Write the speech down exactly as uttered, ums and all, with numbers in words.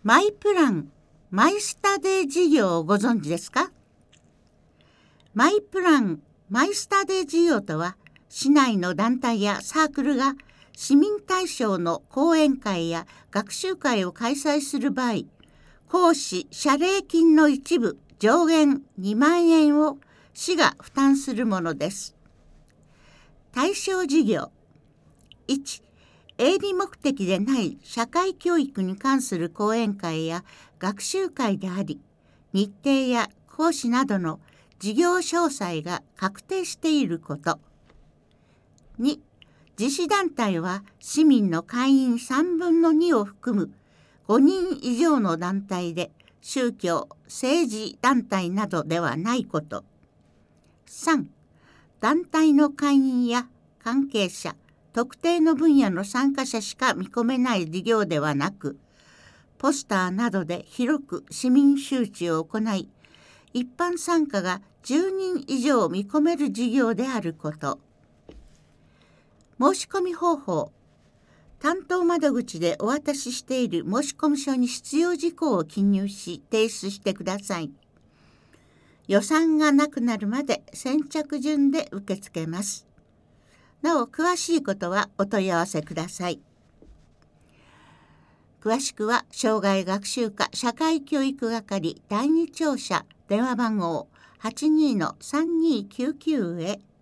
マイプラン、マイスタデー事業をご存知ですか？マイプラン、マイスタデー事業とは、市内の団体やサークルが市民対象の講演会や学習会を開催する場合、講師謝礼金の一部上限にまんえんを市が負担するものです。対象事業いち、営利目的でない社会教育に関する講演会や学習会であり、日程や講師などの事業詳細が確定していること。に、実施団体は市民の会員さんぶんのにを含むごにん以上の団体で、宗教・政治団体などではないこと。さん、団体の会員や関係者、特定の分野の参加者しか見込めない事業ではなく、ポスターなどで広く市民周知を行い、一般参加がじゅうにん以上見込める事業であること。申し込み方法。担当窓口でお渡ししている申込書に必要事項を記入し提出してください。予算がなくなるまで先着順で受け付けます。なお詳しいことはお問い合わせください。詳しくは生涯学習課社会教育係だいに庁舎電話番号 はちにーのさんにーきゅうきゅう へ。